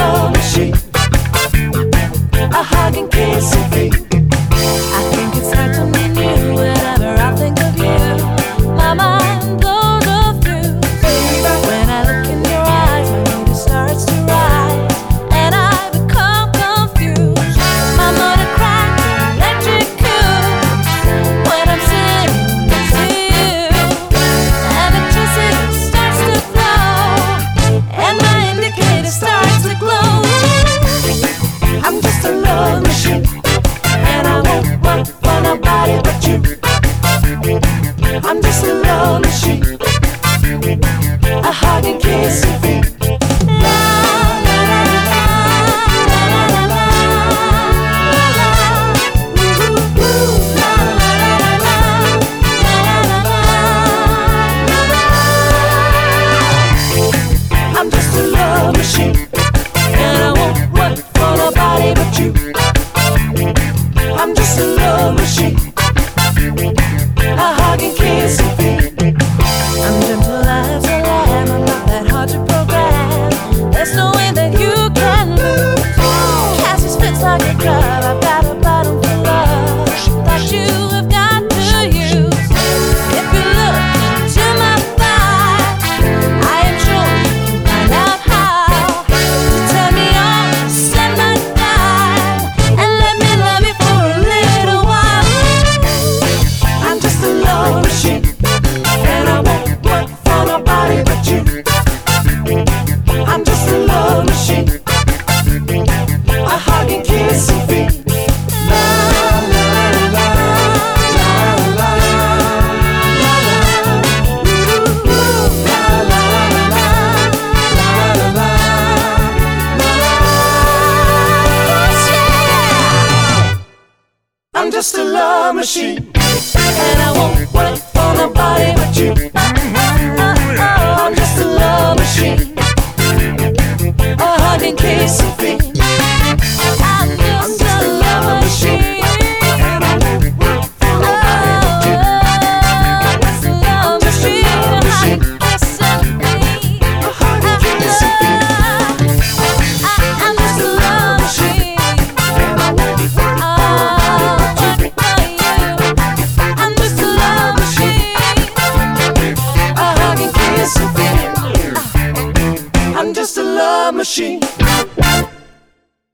love machine, a hugging, kissing feet. I think it's hard to meet you whenever I think of you. My mind blows a fuse. When I look in your eyes, my mood starts to rise, and I become confused. My motor cracks electric when I'm sitting next to you. Electricity starts to flow, and my indicator starts to glow. I'm just a love machine, and I won't work for nobody but you. I'm just a love machine, a hug and kiss and feet. La la la la la la la la. Ooh ooh la la la la la. I'm just a love machine, and I won't work for nobody but you. I'm just a love machine, a hug and kiss and feet. I'm gentle as a lamb, I'm not that hard to program. There's no way that you can lose. Cassius fits like a glove, I've got a bottle full of that you have got to use. If you look into my thighs, I am sure you can find out how to turn me on, set my dial, and let me love you for a little while. I'm just a love machine, and I won't work for nobody but you. I'm just a love machine, a hug and kiss and feet. La la la la la la la la. Ooh ooh la la la la la la la. I'm just a love machine, and I won't work for nobody but you. I'm just a love machine, a hug and kiss and